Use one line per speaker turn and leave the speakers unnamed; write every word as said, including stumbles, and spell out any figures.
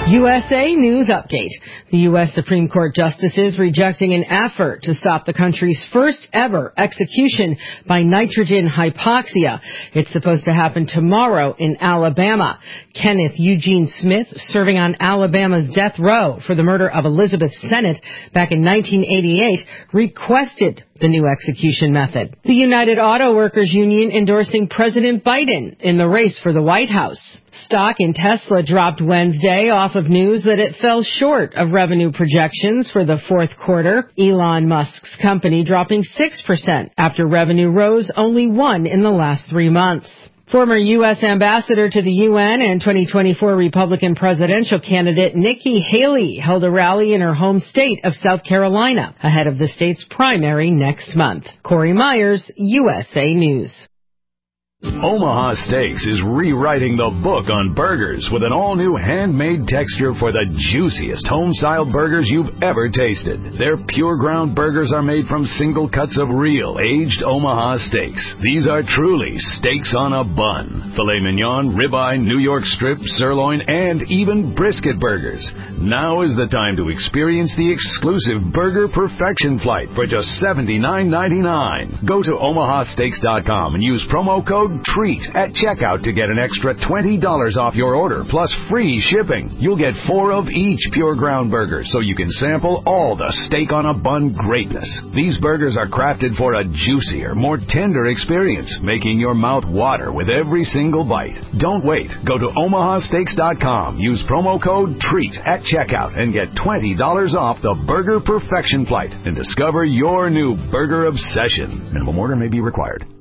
U S A News Update. The U S Supreme Court justices rejecting an effort to stop the country's first ever execution by nitrogen hypoxia. It's supposed to happen tomorrow in Alabama. Kenneth Eugene Smith, serving on Alabama's death row for the murder of Elizabeth Sennett back in nineteen eighty-eight, requested the new execution method. The United Auto Workers Union endorsing President Biden in the race for the White House. Stock in Tesla dropped Wednesday off of news that it fell short of revenue projections for the fourth quarter. Elon Musk's company dropping six percent after revenue rose only one in the last three months. Former U S ambassador to the U N and twenty twenty-four Republican presidential candidate Nikki Haley held a rally in her home state of South Carolina ahead of the state's primary next month. Corey Myers, U S A News.
Omaha Steaks is rewriting the book on burgers with an all-new handmade texture for the juiciest home-style burgers you've ever tasted. Their pure ground burgers are made from single cuts of real, aged Omaha steaks. These are truly steaks on a bun. Filet mignon, ribeye, New York strip, sirloin, and even brisket burgers. Now is the time to experience the exclusive Burger Perfection Flight for just seventy-nine ninety-nine. Go to omaha steaks dot com and use promo code TREAT at checkout to get an extra twenty dollars off your order, plus free shipping. You'll get four of each pure ground burger, so you can sample all the steak on a bun greatness. These burgers are crafted for a juicier, more tender experience, making your mouth water with every single bite. Don't wait. Go to omaha steaks dot com, use promo code TREAT at checkout, and get twenty dollars off the Burger Perfection Flight and discover your new burger obsession. Minimum order may be required.